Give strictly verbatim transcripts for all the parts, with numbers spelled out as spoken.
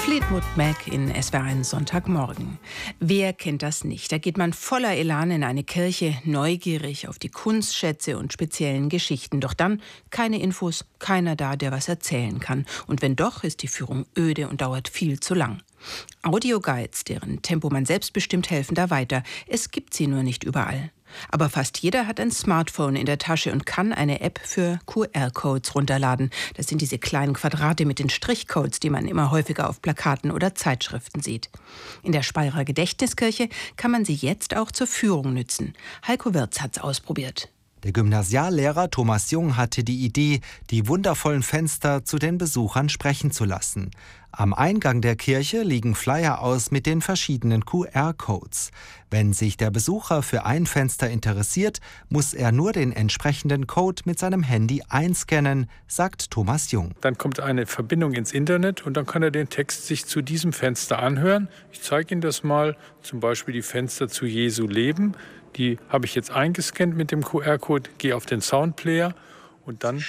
Fleetwood Mac in S W R eins Sonntagmorgen. Wer kennt das nicht? Da geht man voller Elan in eine Kirche, neugierig auf die Kunstschätze und speziellen Geschichten. Doch dann keine Infos, keiner da, der was erzählen kann. Und wenn doch, ist die Führung öde und dauert viel zu lang. Audioguides, deren Tempo man selbst bestimmt, helfen da weiter. Es gibt sie nur nicht überall. Aber fast jeder hat ein Smartphone in der Tasche und kann eine App für Q R-Codes runterladen. Das sind diese kleinen Quadrate mit den Strichcodes, die man immer häufiger auf Plakaten oder Zeitschriften sieht. In der Speyerer Gedächtniskirche kann man sie jetzt auch zur Führung nützen. Heiko Wirz hat's ausprobiert. Der Gymnasiallehrer Thomas Jung hatte die Idee, die wundervollen Fenster zu den Besuchern sprechen zu lassen. Am Eingang der Kirche liegen Flyer aus mit den verschiedenen Q R-Codes. Wenn sich der Besucher für ein Fenster interessiert, muss er nur den entsprechenden Code mit seinem Handy einscannen, sagt Thomas Jung. Dann kommt eine Verbindung ins Internet und dann kann er den Text sich zu diesem Fenster anhören. Ich zeige Ihnen das mal, zum Beispiel die Fenster zu Jesu Leben. Die habe ich jetzt eingescannt mit dem Q R-Code, gehe auf den Soundplayer und dann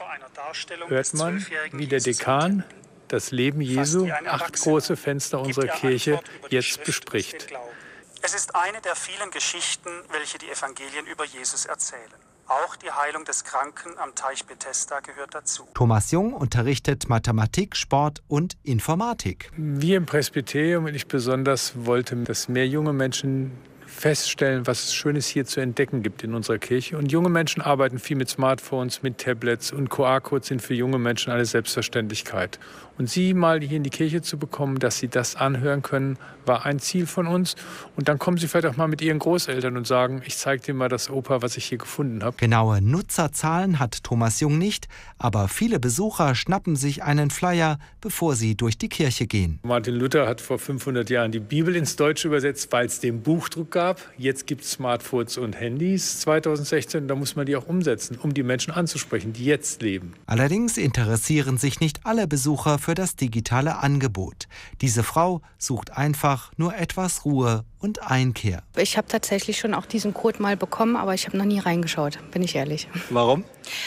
hört man, wie der Dekan das Leben Jesu, acht große Fenster unserer Kirche, jetzt bespricht. Es ist eine der vielen Geschichten, welche die Evangelien über Jesus erzählen. Auch die Heilung des Kranken am Teich Bethesda gehört dazu. Thomas Jung unterrichtet Mathematik, Sport und Informatik. Wir im Presbyterium und ich besonders wollten, dass mehr junge Menschen feststellen, was es Schönes hier zu entdecken gibt in unserer Kirche. Und junge Menschen arbeiten viel mit Smartphones, mit Tablets und Q R-Codes sind für junge Menschen eine Selbstverständlichkeit. Und sie mal hier in die Kirche zu bekommen, dass sie das anhören können, war ein Ziel von uns. Und dann kommen sie vielleicht auch mal mit ihren Großeltern und sagen, ich zeige dir mal das Opa, was ich hier gefunden habe. Genaue Nutzerzahlen hat Thomas Jung nicht, aber viele Besucher schnappen sich einen Flyer, bevor sie durch die Kirche gehen. Martin Luther hat vor fünfhundert Jahren die Bibel ins Deutsche übersetzt, weil es den Buchdruck gab. Jetzt gibt es Smartphones und Handys zweitausendsechzehn, da muss man die auch umsetzen, um die Menschen anzusprechen, die jetzt leben. Allerdings interessieren sich nicht alle Besucher für das digitale Angebot. Diese Frau sucht einfach nur etwas Ruhe und Einkehr. Ich habe tatsächlich schon auch diesen Code mal bekommen, aber ich habe noch nie reingeschaut, bin ich ehrlich. Warum?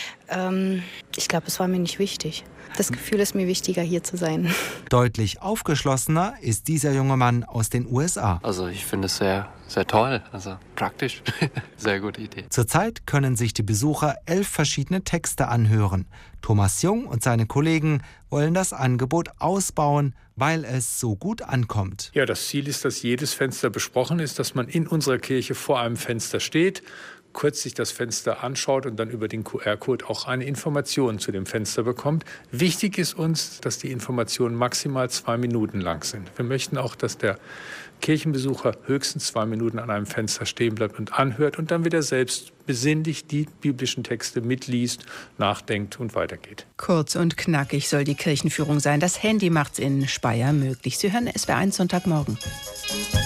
Ähm, ich glaube, es war mir nicht wichtig. Das Gefühl ist mir wichtiger, hier zu sein. Deutlich aufgeschlossener ist dieser junge Mann aus den U S A. Also ich finde es sehr, sehr toll, also praktisch. Sehr gute Idee. Zurzeit können sich die Besucher elf verschiedene Texte anhören. Thomas Jung und seine Kollegen wollen das Angebot ausbauen, weil es so gut ankommt. Ja, das Ziel ist, dass jedes Fenster besprochen ist, dass man in unserer Kirche vor einem Fenster steht, kurz sich das Fenster anschaut und dann über den Q R-Code auch eine Information zu dem Fenster bekommt. Wichtig ist uns, dass die Informationen maximal zwei Minuten lang sind. Wir möchten auch, dass der Kirchenbesucher höchstens zwei Minuten an einem Fenster stehen bleibt und anhört und dann wieder selbst besinnlich die biblischen Texte mitliest, nachdenkt und weitergeht. Kurz und knackig soll die Kirchenführung sein. Das Handy macht's in Speyer möglich. Sie hören S W R eins Sonntagmorgen.